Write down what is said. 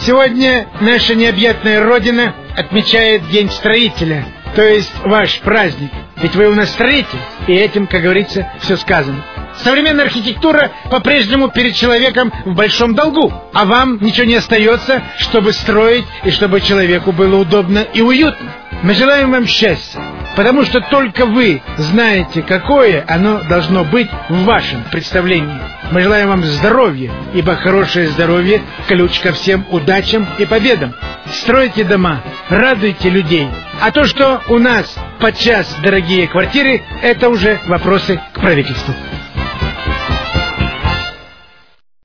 Сегодня наша необъятная Родина отмечает День строителя, то есть ваш праздник. Ведь вы у нас строитель, и этим, как говорится, все сказано. Современная архитектура по-прежнему перед человеком в большом долгу, а вам ничего не остается, чтобы строить и чтобы человеку было удобно и уютно. Мы желаем вам счастья, потому что только вы знаете, какое оно должно быть в вашем представлении. Мы желаем вам здоровья, ибо хорошее здоровье – ключ ко всем удачам и победам. Стройте дома, радуйте людей. А то, что у нас подчас дорогие квартиры, это уже вопросы к правительству.